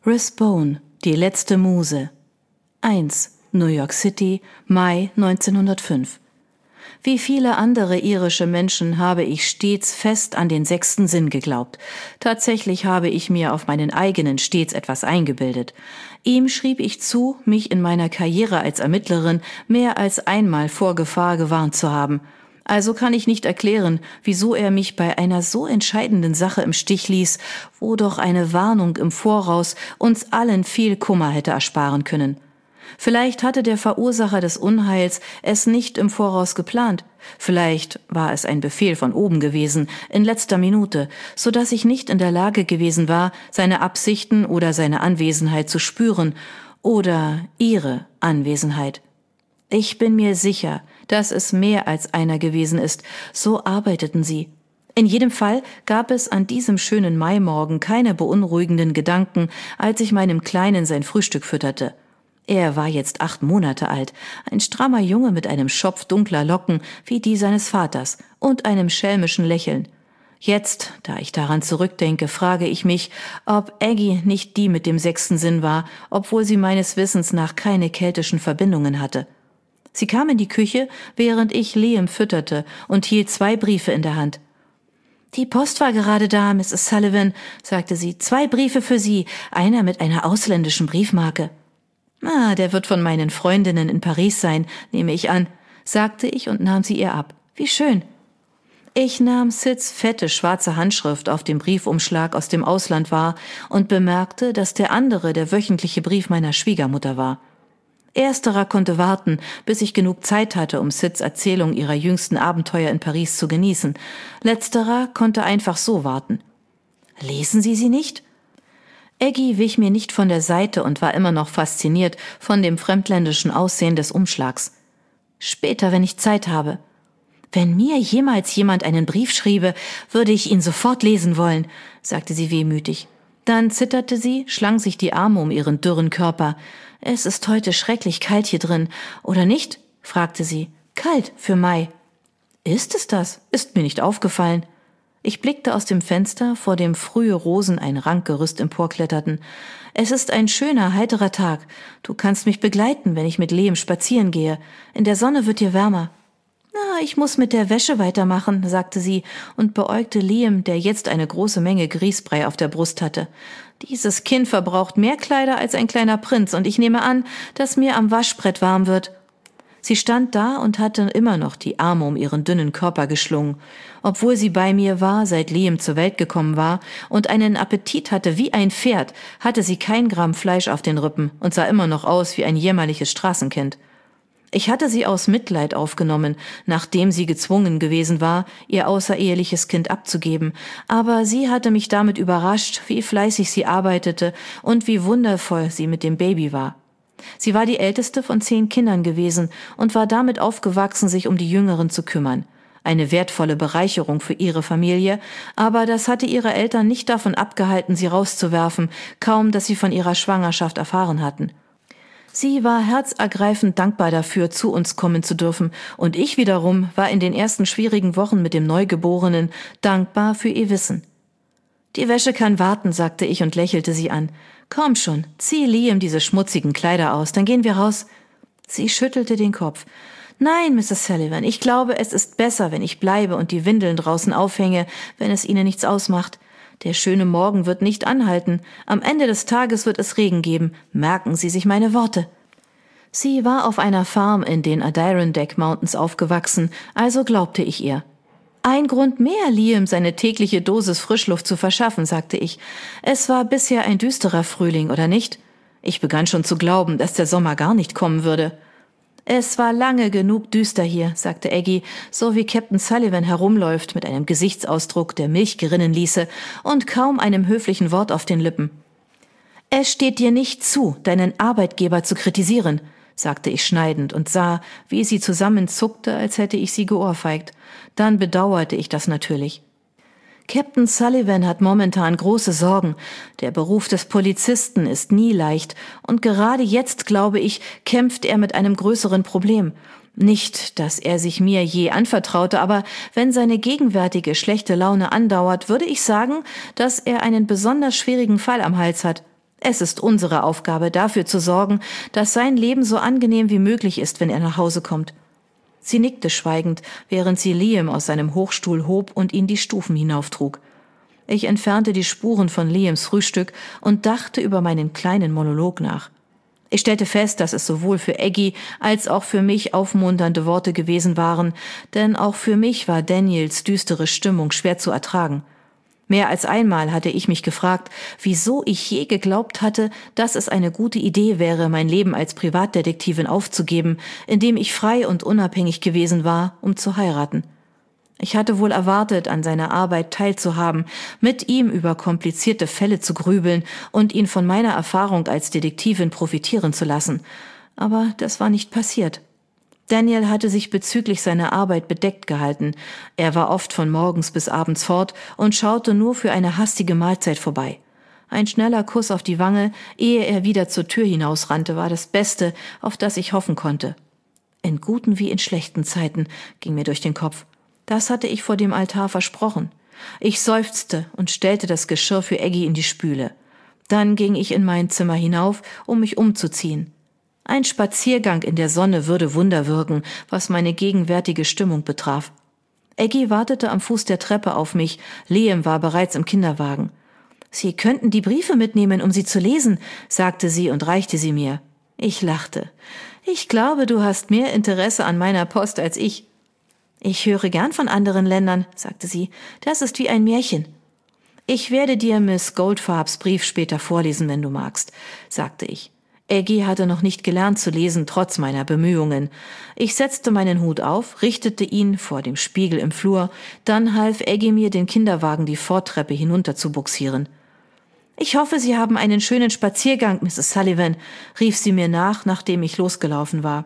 Rathbone, die letzte Muse. 1. New York City, Mai 1905. Wie viele andere irische Menschen habe ich stets fest an den sechsten Sinn geglaubt. Tatsächlich habe ich mir auf meinen eigenen stets etwas eingebildet. Ihm schrieb ich zu, mich in meiner Karriere als Ermittlerin mehr als einmal vor Gefahr gewarnt zu haben. Also kann ich nicht erklären, wieso er mich bei einer so entscheidenden Sache im Stich ließ, wo doch eine Warnung im Voraus uns allen viel Kummer hätte ersparen können. Vielleicht hatte der Verursacher des Unheils es nicht im Voraus geplant. Vielleicht war es ein Befehl von oben gewesen, in letzter Minute, so dass ich nicht in der Lage gewesen war, seine Absichten oder seine Anwesenheit zu spüren oder ihre Anwesenheit. Ich bin mir sicher, dass es mehr als einer gewesen ist. So arbeiteten sie. In jedem Fall gab es an diesem schönen Maimorgen keine beunruhigenden Gedanken, als ich meinem Kleinen sein Frühstück fütterte. Er war jetzt 8 Monate alt, ein strammer Junge mit einem Schopf dunkler Locken wie die seines Vaters und einem schelmischen Lächeln. Jetzt, da ich daran zurückdenke, frage ich mich, ob Aggie nicht die mit dem sechsten Sinn war, obwohl sie meines Wissens nach keine keltischen Verbindungen hatte. Sie kam in die Küche, während ich Liam fütterte und hielt 2 Briefe in der Hand. »Die Post war gerade da, Mrs. Sullivan«, sagte sie. »2 Briefe für Sie, einer mit einer ausländischen Briefmarke.« Der wird von meinen Freundinnen in Paris sein, nehme ich an«, sagte ich und nahm sie ihr ab. »Wie schön.« Ich nahm Sids fette schwarze Handschrift auf dem Briefumschlag aus dem Ausland wahr und bemerkte, dass der andere der wöchentliche Brief meiner Schwiegermutter war. Ersterer konnte warten, bis ich genug Zeit hatte, um Sids Erzählung ihrer jüngsten Abenteuer in Paris zu genießen. Letzterer konnte einfach so warten. »Lesen Sie sie nicht?« Aggie wich mir nicht von der Seite und war immer noch fasziniert von dem fremdländischen Aussehen des Umschlags. »Später, wenn ich Zeit habe.« »Wenn mir jemals jemand einen Brief schriebe, würde ich ihn sofort lesen wollen«, sagte sie wehmütig. Dann zitterte sie, schlang sich die Arme um ihren dürren Körper. »Es ist heute schrecklich kalt hier drin, oder nicht?« fragte sie. »Kalt für Mai.« »Ist es das? Ist mir nicht aufgefallen.« Ich blickte aus dem Fenster, vor dem frühe Rosen ein Rankgerüst emporkletterten. »Es ist ein schöner, heiterer Tag. Du kannst mich begleiten, wenn ich mit Liam spazieren gehe. In der Sonne wird dir wärmer.« »Ich muss mit der Wäsche weitermachen«, sagte sie und beäugte Liam, der jetzt eine große Menge Grießbrei auf der Brust hatte. »Dieses Kind verbraucht mehr Kleider als ein kleiner Prinz und ich nehme an, dass mir am Waschbrett warm wird.« Sie stand da und hatte immer noch die Arme um ihren dünnen Körper geschlungen. Obwohl sie bei mir war, seit Liam zur Welt gekommen war und einen Appetit hatte wie ein Pferd, hatte sie kein Gramm Fleisch auf den Rippen und sah immer noch aus wie ein jämmerliches Straßenkind. Ich hatte sie aus Mitleid aufgenommen, nachdem sie gezwungen gewesen war, ihr außereheliches Kind abzugeben, aber sie hatte mich damit überrascht, wie fleißig sie arbeitete und wie wundervoll sie mit dem Baby war. Sie war die älteste von 10 Kindern gewesen und war damit aufgewachsen, sich um die Jüngeren zu kümmern. Eine wertvolle Bereicherung für ihre Familie, aber das hatte ihre Eltern nicht davon abgehalten, sie rauszuwerfen, kaum dass sie von ihrer Schwangerschaft erfahren hatten. Sie war herzergreifend dankbar dafür, zu uns kommen zu dürfen, und ich wiederum war in den ersten schwierigen Wochen mit dem Neugeborenen dankbar für ihr Wissen. »Die Wäsche kann warten«, sagte ich und lächelte sie an. »Komm schon, zieh Liam diese schmutzigen Kleider aus, dann gehen wir raus.« Sie schüttelte den Kopf. »Nein, Mrs. Sullivan, ich glaube, es ist besser, wenn ich bleibe und die Windeln draußen aufhänge, wenn es Ihnen nichts ausmacht. Der schöne Morgen wird nicht anhalten. Am Ende des Tages wird es Regen geben. Merken Sie sich meine Worte.« Sie war auf einer Farm in den Adirondack Mountains aufgewachsen, also glaubte ich ihr. »Ein Grund mehr, Liam seine tägliche Dosis Frischluft zu verschaffen«, sagte ich. »Es war bisher ein düsterer Frühling, oder nicht?« Ich begann schon zu glauben, dass der Sommer gar nicht kommen würde. »Es war lange genug düster hier«, sagte Aggie, so wie Captain Sullivan herumläuft, mit einem Gesichtsausdruck, der Milch gerinnen ließe und kaum einem höflichen Wort auf den Lippen. »Es steht dir nicht zu, deinen Arbeitgeber zu kritisieren«, sagte ich schneidend und sah, wie sie zusammenzuckte, als hätte ich sie geohrfeigt. Dann bedauerte ich das natürlich. Captain Sullivan hat momentan große Sorgen. Der Beruf des Polizisten ist nie leicht und gerade jetzt, glaube ich, kämpft er mit einem größeren Problem. Nicht, dass er sich mir je anvertraute, aber wenn seine gegenwärtige schlechte Laune andauert, würde ich sagen, dass er einen besonders schwierigen Fall am Hals hat. Es ist unsere Aufgabe, dafür zu sorgen, dass sein Leben so angenehm wie möglich ist, wenn er nach Hause kommt. Sie nickte schweigend, während sie Liam aus seinem Hochstuhl hob und ihn die Stufen hinauftrug. Ich entfernte die Spuren von Liams Frühstück und dachte über meinen kleinen Monolog nach. Ich stellte fest, dass es sowohl für Aggie als auch für mich aufmunternde Worte gewesen waren, denn auch für mich war Daniels düstere Stimmung schwer zu ertragen. Mehr als einmal hatte ich mich gefragt, wieso ich je geglaubt hatte, dass es eine gute Idee wäre, mein Leben als Privatdetektivin aufzugeben, indem ich frei und unabhängig gewesen war, um zu heiraten. Ich hatte wohl erwartet, an seiner Arbeit teilzuhaben, mit ihm über komplizierte Fälle zu grübeln und ihn von meiner Erfahrung als Detektivin profitieren zu lassen. Aber das war nicht passiert. Daniel hatte sich bezüglich seiner Arbeit bedeckt gehalten. Er war oft von morgens bis abends fort und schaute nur für eine hastige Mahlzeit vorbei. Ein schneller Kuss auf die Wange, ehe er wieder zur Tür hinausrannte, war das Beste, auf das ich hoffen konnte. In guten wie in schlechten Zeiten, ging mir durch den Kopf. Das hatte ich vor dem Altar versprochen. Ich seufzte und stellte das Geschirr für Aggie in die Spüle. Dann ging ich in mein Zimmer hinauf, um mich umzuziehen. Ein Spaziergang in der Sonne würde Wunder wirken, was meine gegenwärtige Stimmung betraf. Aggie wartete am Fuß der Treppe auf mich, Liam war bereits im Kinderwagen. »Sie könnten die Briefe mitnehmen, um sie zu lesen«, sagte sie und reichte sie mir. Ich lachte. »Ich glaube, du hast mehr Interesse an meiner Post als ich.« »Ich höre gern von anderen Ländern«, sagte sie. »Das ist wie ein Märchen.« »Ich werde dir Miss Goldfarbs Brief später vorlesen, wenn du magst«, sagte ich. Aggie hatte noch nicht gelernt zu lesen, trotz meiner Bemühungen. Ich setzte meinen Hut auf, richtete ihn vor dem Spiegel im Flur, dann half Aggie mir, den Kinderwagen die Vortreppe hinunter zu bugsieren. »Ich hoffe, Sie haben einen schönen Spaziergang, Mrs. Sullivan«, rief sie mir nach, nachdem ich losgelaufen war.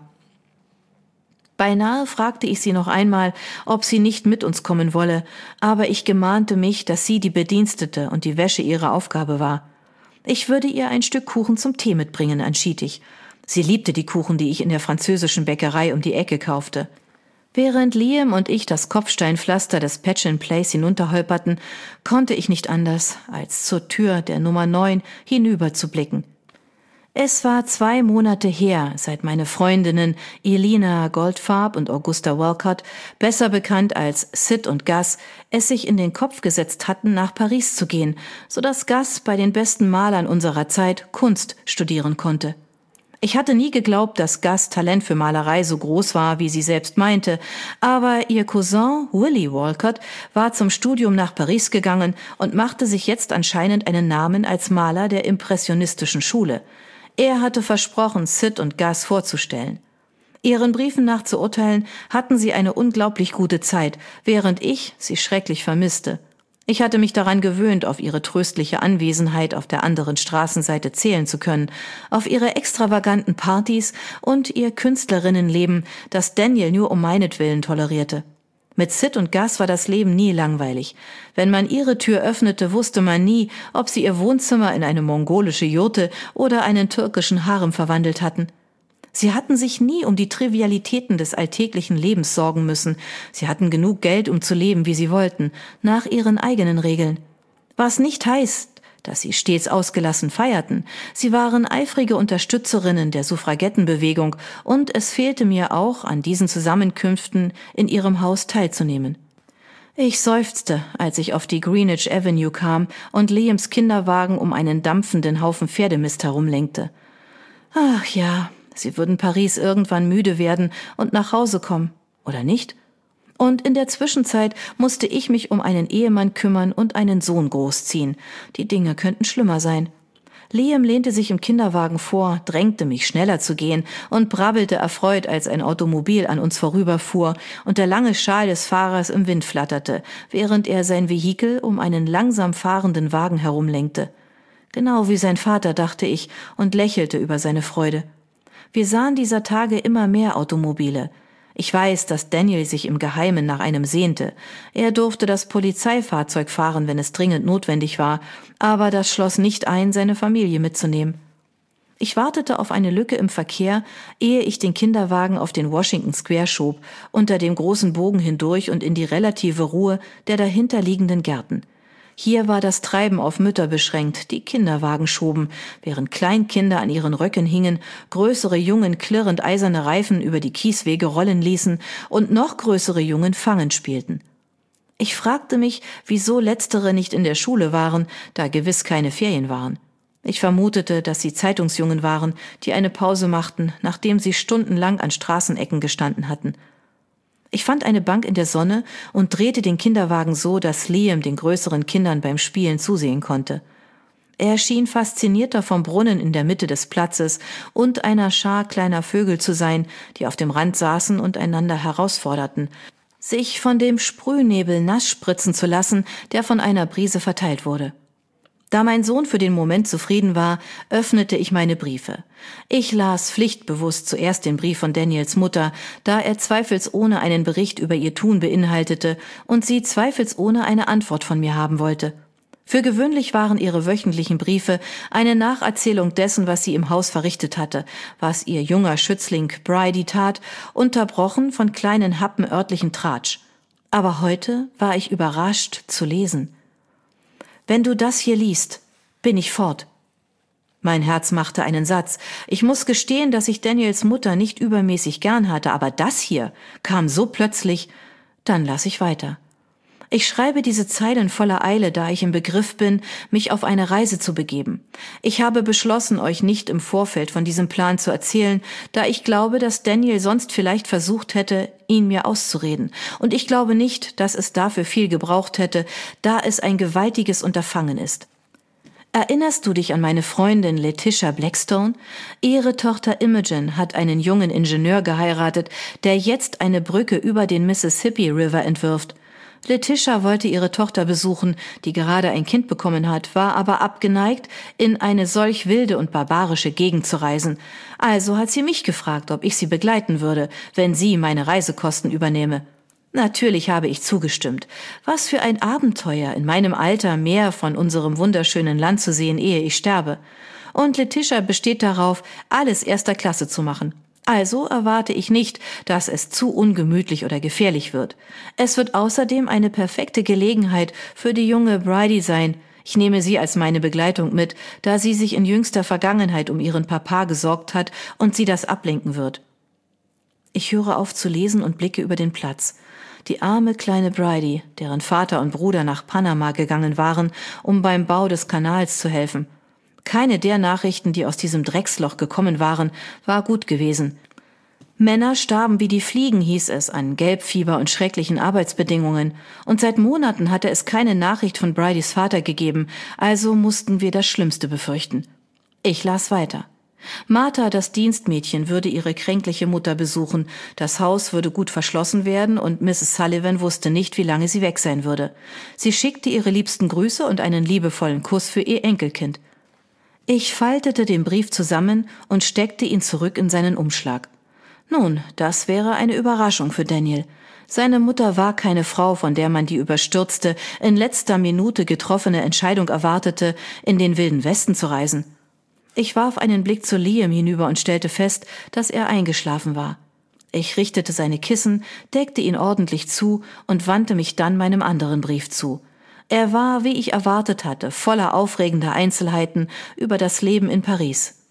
Beinahe fragte ich sie noch einmal, ob sie nicht mit uns kommen wolle, aber ich gemahnte mich, dass sie die Bedienstete und die Wäsche ihre Aufgabe war. Ich würde ihr ein Stück Kuchen zum Tee mitbringen, entschied ich. Sie liebte die Kuchen, die ich in der französischen Bäckerei um die Ecke kaufte. Während Liam und ich das Kopfsteinpflaster des Patchen Place hinunterholperten, konnte ich nicht anders, als zur Tür der Nummer 9 hinüberzublicken. Es war 2 Monate her, seit meine Freundinnen Elina Goldfarb und Augusta Walcott, besser bekannt als Sid und Gus, es sich in den Kopf gesetzt hatten, nach Paris zu gehen, so dass Gus bei den besten Malern unserer Zeit Kunst studieren konnte. Ich hatte nie geglaubt, dass Gus Talent für Malerei so groß war, wie sie selbst meinte, aber ihr Cousin Willie Walcott war zum Studium nach Paris gegangen und machte sich jetzt anscheinend einen Namen als Maler der impressionistischen Schule. Er hatte versprochen, Sid und Gus vorzustellen. Ihren Briefen nach zu urteilen, hatten sie eine unglaublich gute Zeit, während ich sie schrecklich vermisste. Ich hatte mich daran gewöhnt, auf ihre tröstliche Anwesenheit auf der anderen Straßenseite zählen zu können, auf ihre extravaganten Partys und ihr Künstlerinnenleben, das Daniel nur um meinetwillen tolerierte. Mit Sid und Gus war das Leben nie langweilig. Wenn man ihre Tür öffnete, wusste man nie, ob sie ihr Wohnzimmer in eine mongolische Jurte oder einen türkischen Harem verwandelt hatten. Sie hatten sich nie um die Trivialitäten des alltäglichen Lebens sorgen müssen. Sie hatten genug Geld, um zu leben, wie sie wollten, nach ihren eigenen Regeln. Was nicht heißt, dass sie stets ausgelassen feierten. Sie waren eifrige Unterstützerinnen der Suffragettenbewegung und es fehlte mir auch, an diesen Zusammenkünften in ihrem Haus teilzunehmen. Ich seufzte, als ich auf die Greenwich Avenue kam und Liams Kinderwagen um einen dampfenden Haufen Pferdemist herumlenkte. Ach ja, sie würden Paris irgendwann müde werden und nach Hause kommen, oder nicht? Und in der Zwischenzeit musste ich mich um einen Ehemann kümmern und einen Sohn großziehen. Die Dinge könnten schlimmer sein. Liam lehnte sich im Kinderwagen vor, drängte mich, schneller zu gehen und brabbelte erfreut, als ein Automobil an uns vorüberfuhr und der lange Schal des Fahrers im Wind flatterte, während er sein Vehikel um einen langsam fahrenden Wagen herumlenkte. Genau wie sein Vater, dachte ich und lächelte über seine Freude. Wir sahen dieser Tage immer mehr Automobile. Ich weiß, dass Daniel sich im Geheimen nach einem sehnte. Er durfte das Polizeifahrzeug fahren, wenn es dringend notwendig war, aber das schloss nicht ein, seine Familie mitzunehmen. Ich wartete auf eine Lücke im Verkehr, ehe ich den Kinderwagen auf den Washington Square schob, unter dem großen Bogen hindurch und in die relative Ruhe der dahinterliegenden Gärten. Hier war das Treiben auf Mütter beschränkt, die Kinderwagen schoben, während Kleinkinder an ihren Röcken hingen, größere Jungen klirrend eiserne Reifen über die Kieswege rollen ließen und noch größere Jungen Fangen spielten. Ich fragte mich, wieso Letztere nicht in der Schule waren, da gewiss keine Ferien waren. Ich vermutete, dass sie Zeitungsjungen waren, die eine Pause machten, nachdem sie stundenlang an Straßenecken gestanden hatten. Ich fand eine Bank in der Sonne und drehte den Kinderwagen so, dass Liam den größeren Kindern beim Spielen zusehen konnte. Er schien faszinierter vom Brunnen in der Mitte des Platzes und einer Schar kleiner Vögel zu sein, die auf dem Rand saßen und einander herausforderten, sich von dem Sprühnebel nass spritzen zu lassen, der von einer Brise verteilt wurde. Da mein Sohn für den Moment zufrieden war, öffnete ich meine Briefe. Ich las pflichtbewusst zuerst den Brief von Daniels Mutter, da er zweifelsohne einen Bericht über ihr Tun beinhaltete und sie zweifelsohne eine Antwort von mir haben wollte. Für gewöhnlich waren ihre wöchentlichen Briefe eine Nacherzählung dessen, was sie im Haus verrichtet hatte, was ihr junger Schützling Bridie tat, unterbrochen von kleinen Happen örtlichen Tratsch. Aber heute war ich überrascht zu lesen. Wenn du das hier liest, bin ich fort. Mein Herz machte einen Satz. Ich muss gestehen, dass ich Daniels Mutter nicht übermäßig gern hatte, aber das hier kam so plötzlich, dann las ich weiter. Ich schreibe diese Zeilen voller Eile, da ich im Begriff bin, mich auf eine Reise zu begeben. Ich habe beschlossen, euch nicht im Vorfeld von diesem Plan zu erzählen, da ich glaube, dass Daniel sonst vielleicht versucht hätte, ihn mir auszureden. Und ich glaube nicht, dass es dafür viel gebraucht hätte, da es ein gewaltiges Unterfangen ist. Erinnerst du dich an meine Freundin Letitia Blackstone? Ihre Tochter Imogen hat einen jungen Ingenieur geheiratet, der jetzt eine Brücke über den Mississippi River entwirft. Letitia wollte ihre Tochter besuchen, die gerade ein Kind bekommen hat, war aber abgeneigt, in eine solch wilde und barbarische Gegend zu reisen. Also hat sie mich gefragt, ob ich sie begleiten würde, wenn sie meine Reisekosten übernehme. Natürlich habe ich zugestimmt. Was für ein Abenteuer, in meinem Alter mehr von unserem wunderschönen Land zu sehen, ehe ich sterbe. Und Letitia besteht darauf, alles erster Klasse zu machen. Also erwarte ich nicht, dass es zu ungemütlich oder gefährlich wird. Es wird außerdem eine perfekte Gelegenheit für die junge Bridie sein. Ich nehme sie als meine Begleitung mit, da sie sich in jüngster Vergangenheit um ihren Papa gesorgt hat und sie das ablenken wird. Ich höre auf zu lesen und blicke über den Platz. Die arme kleine Bridie, deren Vater und Bruder nach Panama gegangen waren, um beim Bau des Kanals zu helfen. Keine der Nachrichten, die aus diesem Drecksloch gekommen waren, war gut gewesen. Männer starben wie die Fliegen, hieß es, an Gelbfieber und schrecklichen Arbeitsbedingungen. Und seit Monaten hatte es keine Nachricht von Bridies Vater gegeben, also mussten wir das Schlimmste befürchten. Ich las weiter. Martha, das Dienstmädchen, würde ihre kränkliche Mutter besuchen. Das Haus würde gut verschlossen werden und Mrs. Sullivan wusste nicht, wie lange sie weg sein würde. Sie schickte ihre liebsten Grüße und einen liebevollen Kuss für ihr Enkelkind. Ich faltete den Brief zusammen und steckte ihn zurück in seinen Umschlag. Nun, das wäre eine Überraschung für Daniel. Seine Mutter war keine Frau, von der man die überstürzte, in letzter Minute getroffene Entscheidung erwartete, in den Wilden Westen zu reisen. Ich warf einen Blick zu Liam hinüber und stellte fest, dass er eingeschlafen war. Ich richtete seine Kissen, deckte ihn ordentlich zu und wandte mich dann meinem anderen Brief zu. Er war, wie ich erwartet hatte, voller aufregender Einzelheiten über das Leben in Paris.